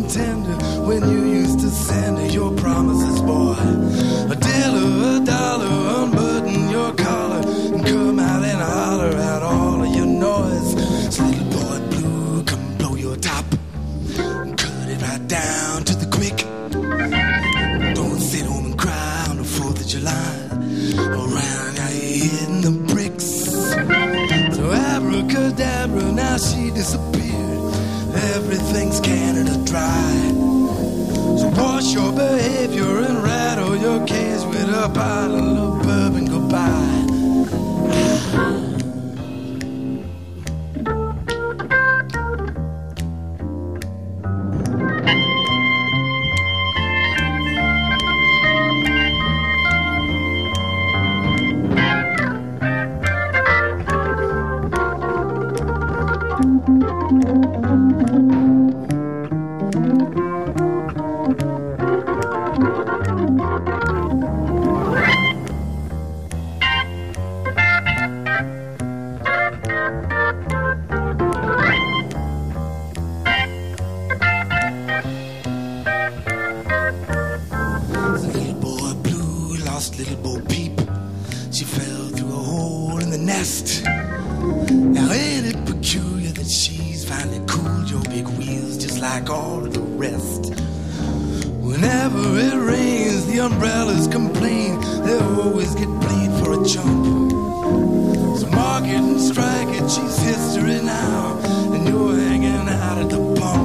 and tender when you used to send her your promises, boy. A dollar, unbutton your collar and come out and holler out all of your noise. So little boy blue, come blow your top and cut it right down to the quick. Don't sit home and cry on the 4th of July. Around now you're hitting the bricks. So abracadabra, now she disappeared. Everything's Canada dry. So wash your behavior and rattle your cage with a bottle of bourbon goodbye. Little Bo Peep, she fell through a hole in the nest. Now ain't it peculiar that she's finally cooled your big wheels just like all of the rest? Whenever it rains, the umbrellas complain. They always get played for a jump. So mark it and strike it, she's history now, and you're hanging out at the pump.